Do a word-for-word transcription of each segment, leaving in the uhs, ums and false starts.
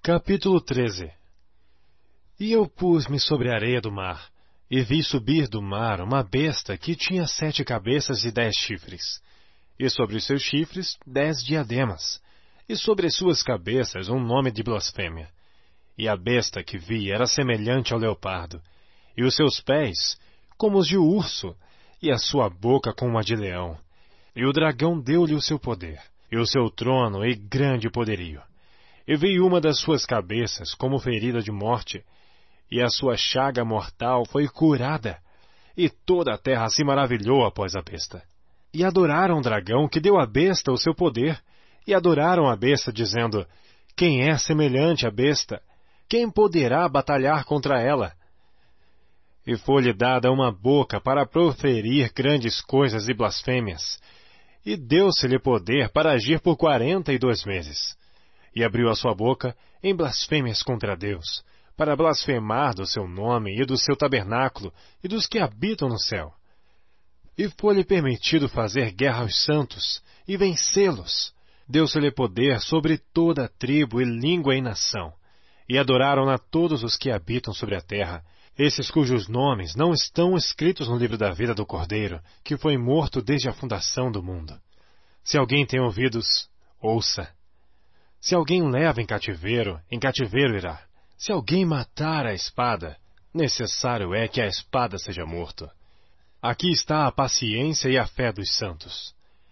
Capítulo treze. E eu pus-me sobre a areia do mar, e vi subir do mar uma besta que tinha sete cabeças e dez chifres, e sobre os seus chifres dez diademas, e sobre as suas cabeças um nome de blasfêmia. E a besta que vi era semelhante ao leopardo, e os seus pés como os de urso, e a sua boca como a de leão. E o dragão deu-lhe o seu poder, e o seu trono e grande poderio. E vi uma das suas cabeças como ferida de morte, e a sua chaga mortal foi curada, e toda a terra se maravilhou após a besta. E adoraram o dragão que deu à besta o seu poder, e adoraram a besta, dizendo: Quem é semelhante à besta? Quem poderá batalhar contra ela? E foi-lhe dada uma boca para proferir grandes coisas e blasfêmias, e deu-se-lhe poder para agir por quarenta e dois meses. E abriu a sua boca em blasfêmias contra Deus, para blasfemar do seu nome e do seu tabernáculo e dos que habitam no céu. E foi-lhe permitido fazer guerra aos santos e vencê-los. Deu-se-lhe poder sobre toda a tribo e língua e nação. E adoraram-na todos os que habitam sobre a terra, esses cujos nomes não estão escritos no livro da vida do Cordeiro, que foi morto desde a fundação do mundo. Se alguém tem ouvidos, ouça. Se alguém leva em cativeiro, em cativeiro irá. Se alguém matar a espada, necessário é que a espada seja morto. Aqui está a paciência e a fé dos santos.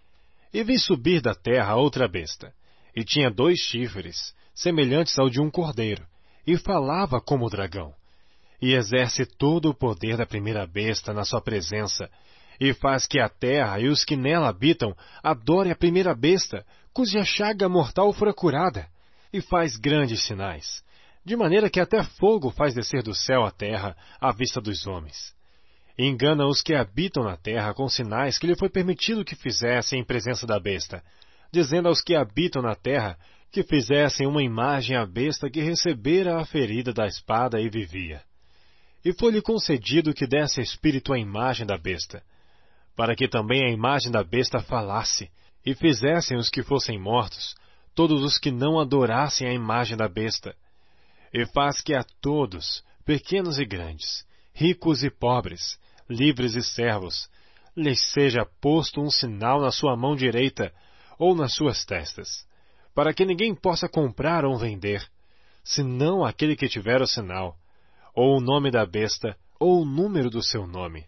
E vi subir da terra outra besta, e tinha dois chifres, semelhantes ao de um cordeiro, e falava como o dragão. E exerce todo o poder da primeira besta na sua presença, e faz que a terra e os que nela habitam adorem a primeira besta, cuja chaga mortal fora curada, e faz grandes sinais, de maneira que até fogo faz descer do céu à terra à vista dos homens. E engana os que habitam na terra com sinais que lhe foi permitido que fizessem em presença da besta, dizendo aos que habitam na terra que fizessem uma imagem à besta que recebera a ferida da espada e vivia. E foi-lhe concedido que desse espírito à imagem da besta, para que também a imagem da besta falasse, e fizessem os que fossem mortos, todos os que não adorassem a imagem da besta. E faz que a todos, pequenos e grandes, ricos e pobres, livres e servos, lhes seja posto um sinal na sua mão direita ou nas suas testas, para que ninguém possa comprar ou vender, senão aquele que tiver o sinal, ou o nome da besta, ou o número do seu nome.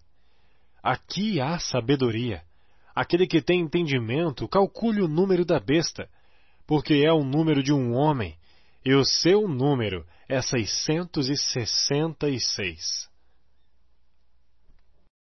Aqui há sabedoria. Aquele que tem entendimento, calcule o número da besta, porque é o número de um homem, e o seu número é seiscentos e sessenta e seis.